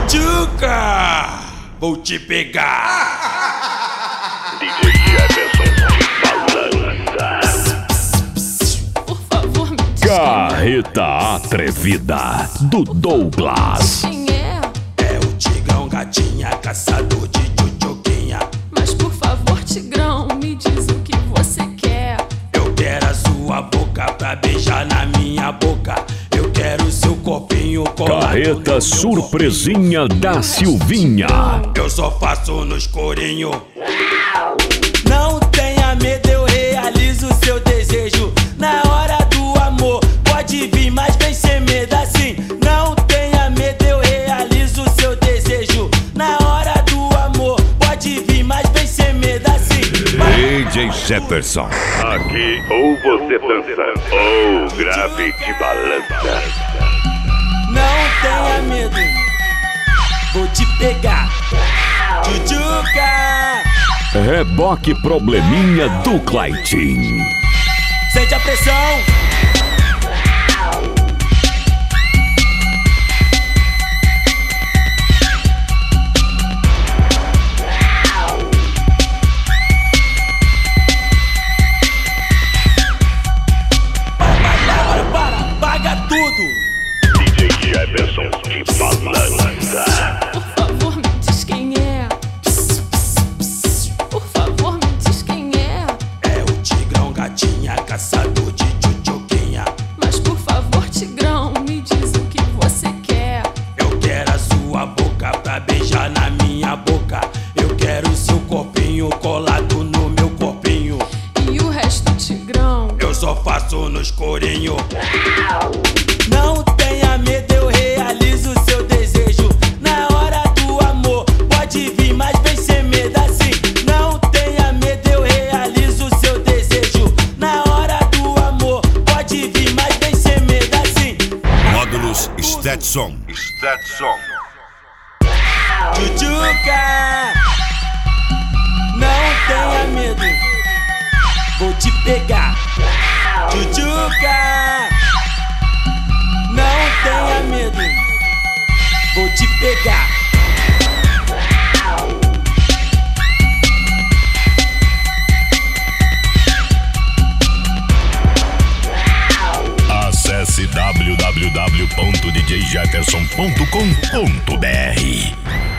Tchutchuca, vou te pegar. DJ Jefferson balança. Por favor, me diz Carreta Atrevida do Douglas. quem é. É o Tigrão Gatinha, caçador de tchutchuquinha. Mas por favor, Tigrão, me diz o que você quer. Eu quero a sua boca pra beijar na minha boca. Eu quero seu corpinho colado Carreta no meu Surpresinha da Silvinha. corpinho. Eu só faço no escurinho. Não tenha medo, eu realizo seu desejo. Na hora do amor, pode vir, mas vem sem medo assim. Não tenha medo, eu realizo seu desejo. Na hora do amor, pode vir, mas vem sem medo assim. DJ Jefferson. Aqui ou você dança ou grave te balança. Não tenha medo, vou te pegar. Tchutchuca, Reboque Probleminha do Claitinho. sente a pressão. Para, paga tudo. DJ Jefferson te balança. Por favor, me diz quem é. Por favor, me diz quem é. É o Tigrão Gatinha, caçador de tchutchuquinha. Mas por favor, Tigrão, me diz o que você quer. Eu quero a sua boca pra beijar na minha boca. Eu quero seu corpinho colado no meu corpinho. E o resto, Tigrão? Eu só faço no escurinho. Não tenha medo, eu realizo seu desejo. Na hora do amor, pode vir, mas vem sem medo assim. Não tenha medo, eu realizo seu desejo. Na hora do amor, pode vir, mas vem sem medo assim. Módulos Stetson. Tchutchuca, não tenha medo, vou te pegar. Tchutchuca, não tenha medo, vou te pegar. Acesse www.djjefferson.com.br.